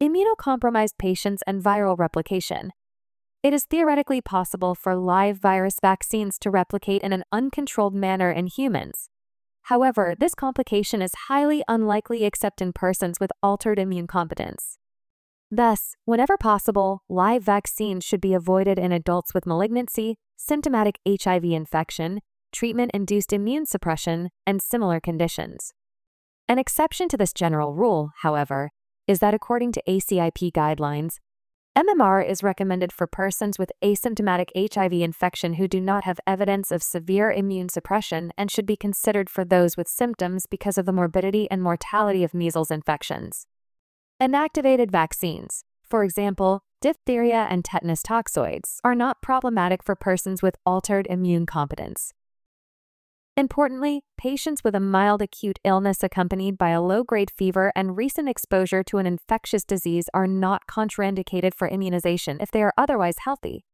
immunocompromised patients, and viral replication. It is theoretically possible for live virus vaccines to replicate in an uncontrolled manner in humans. However, this complication is highly unlikely except in persons with altered immune competence. Thus, whenever possible, live vaccines should be avoided in adults with malignancy, symptomatic HIV infection, treatment-induced immune suppression, and similar conditions. An exception to this general rule, however, is that according to ACIP guidelines, MMR is recommended for persons with asymptomatic HIV infection who do not have evidence of severe immune suppression and should be considered for those with symptoms because of the morbidity and mortality of measles infections. Inactivated vaccines, for example, diphtheria and tetanus toxoids, are not problematic for persons with altered immune competence. Importantly, patients with a mild acute illness accompanied by a low-grade fever and recent exposure to an infectious disease are not contraindicated for immunization if they are otherwise healthy.